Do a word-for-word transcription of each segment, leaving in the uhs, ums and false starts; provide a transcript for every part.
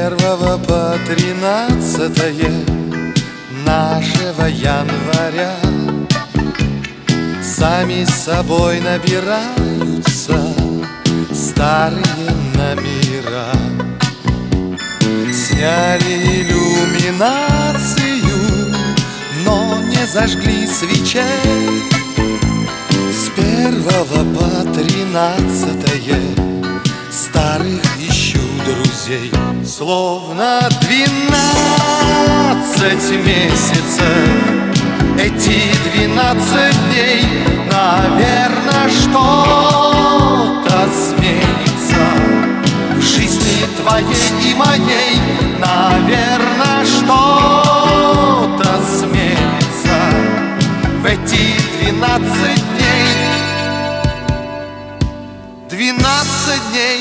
первого по тринадцатое нашего января сами собой набираются старые номера. Сняли иллюминацию, но не зажгли свечей. С первого по тринадцатое старых ищу друзей. Словно двенадцать месяцев, эти двенадцать дней, наверно, что-то сменится в жизни твоей и моей. Наверно, что-то сменится в эти двенадцать дней. Двенадцать дней.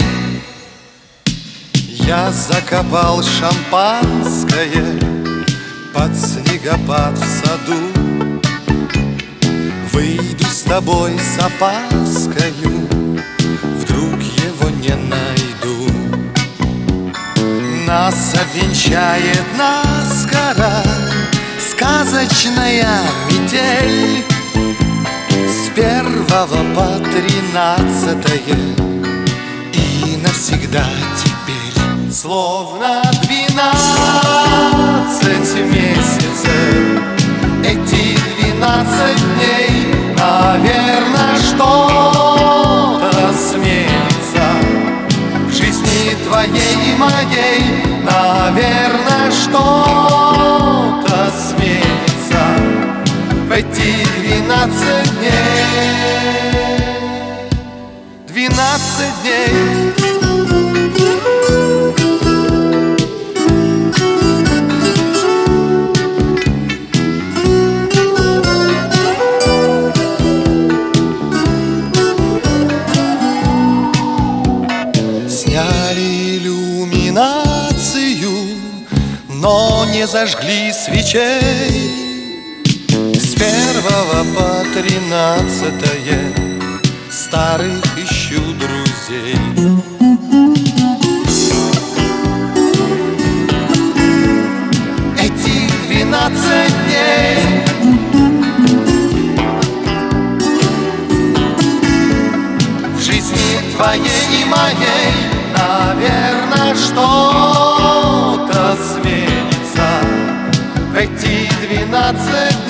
Я закопал шампанское под снегопад в саду. Выйду с тобой с опаскою, вдруг его не найду. Нас обвенчает наскоро сказочная метель. С первого по тринадцатое и навсегда теперь. Словно двенадцать месяцев, эти двенадцать дней, наверно, что-то сменится в жизни твоей и моей. Наверно, что-то сменится в эти двенадцать дней. Двенадцать дней. Сняли иллюминацию, но не зажгли свечей. С первого по тринадцатое старых ищу друзей. Эти двенадцать дней в жизни твоей и моей. Наверно, что-то сменится в эти двенадцать